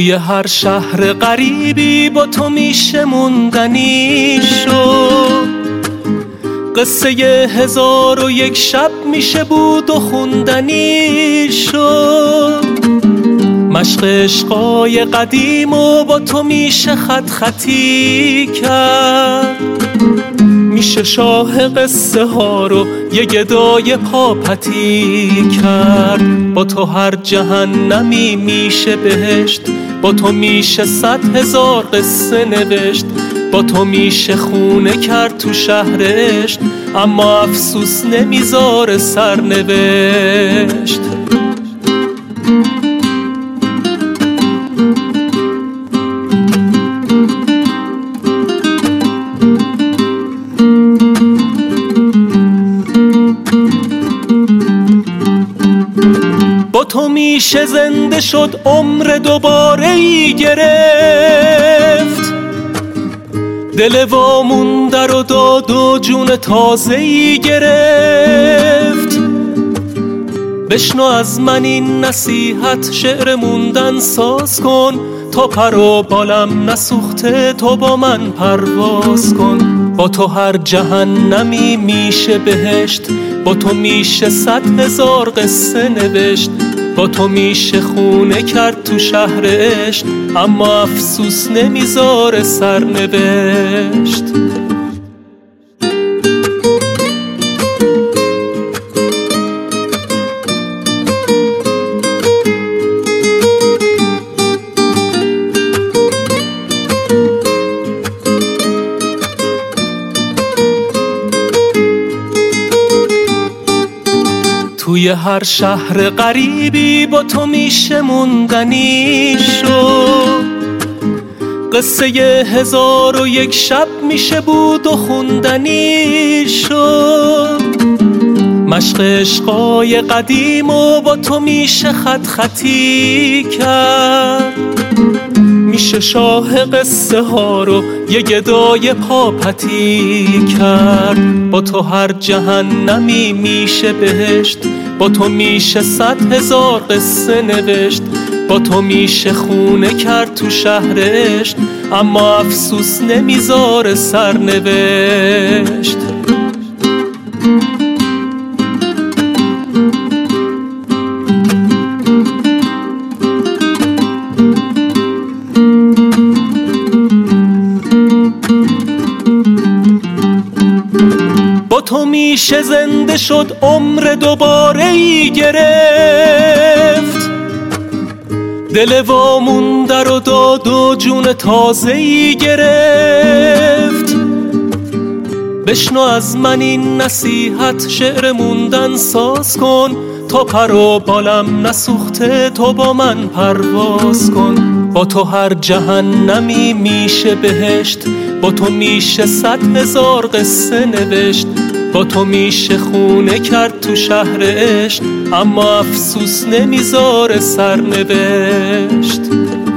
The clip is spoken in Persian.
توی هر شهر غریبی با تو میشه موندنی شد، قصه 1001 شب میشه بود و خوندنی شد. مشق عشقای قدیم و با تو میشه خط خطی کرد، میشه شاه قصه ها رو یه گدای پاپتی کرد. با تو هر جهنمی میشه بهشت، با تو میشه 100,000 قصه نوشت. با تو میشه خونه کرد تو شهرشت، اما افسوس نمیذاره سرنوشت. با تو میشه زنده شد، عمر دوباره ای گرفت، دل وامونده رو داد و جون تازه ای گرفت. بشنو از من این نصیحت، شعر موندن ساز کن، تا پر و بالم نسوخته تو با من پرواز کن. با تو هر جهنمی میشه بهشت، با تو میشه 100,000 قصه نوشت. با تو میشه خونه کرد تو شهرشت، اما افسوس نمیذاره سرنوشت. توی هر شهر غریبی با تو میشه موندنی شد، قصه 1001 شب میشه بود و خوندنی شد. مشق عشقای قدیم و با تو میشه خط خطی کرد، میشه شاه قصه ها رو یه گدای پاپتی کرد. با تو هر جهنمی میشه بهشت، با تو میشه 100,000 قصه نوشت. با تو میشه خونه کرد تو شهرشت، اما افسوس نمیذاره سرنوشت. با تو میشه زنده شد، عمر دوباره ای گرفت، دل وامونده رو داد و جون تازه ای گرفت. بشنو از من این نصیحت، شعر موندن ساز کن، تا پر و بالم نسوخته تو با من پرواز کن. با تو هر جهنمی میشه بهشت، با تو میشه 100,000 قصه نوشت. با تو میشه خونه کرد تو شهرشت، اما افسوس نمیذاره سرنوشت.